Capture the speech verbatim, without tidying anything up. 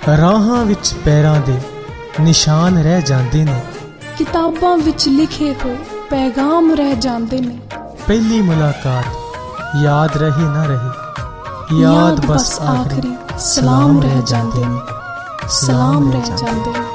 ਰਾਹਾਂ ਵਿੱਚ ਪੈਰਾਂ ਦੇ ਨਿਸ਼ਾਨ ਰਹਿ ਜਾਂਦੇ ਨੇ, ਕਿਤਾਬਾਂ ਵਿੱਚ ਲਿਖੇ ਹੋਏ ਪੈਗਾਮ ਰਹਿ ਜਾਂਦੇ ਨੇ। ਪਹਿਲੀ ਮੁਲਾਕਾਤ ਯਾਦ ਰਹੇ ਨਾ ਰਹੇ, ਯਾਦ ਬਸ ਆਖਰੀ ਸਲਾਮ ਰਹਿ ਜਾਂਦੇ ਨੇ, ਸਲਾਮ ਰਹਿ ਜਾਂਦੇ ਨੇ।